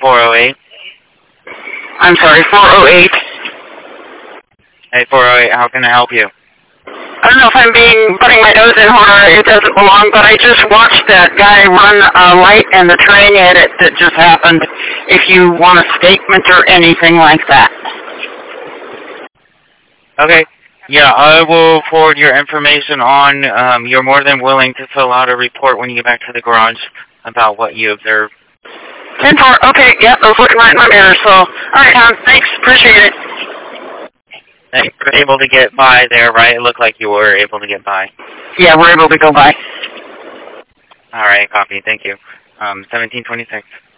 408. I'm sorry, 408. Hey, 408, how can I help you? I don't know if I'm putting my nose in where it doesn't belong, but I just watched that guy run a light and the train edit that just happened. If you want a statement or anything like that. Okay. Yeah, I will forward your information on. You're more than willing to fill out a report when you get back to the garage about what you observed. 10-4. Okay, yeah, I was looking right in my mirror, so. All right, Tom, thanks. Appreciate it. You were able to get by there, right? It looked like you were able to get by. Yeah, we're able to go by. All right, copy. Thank you. 1726.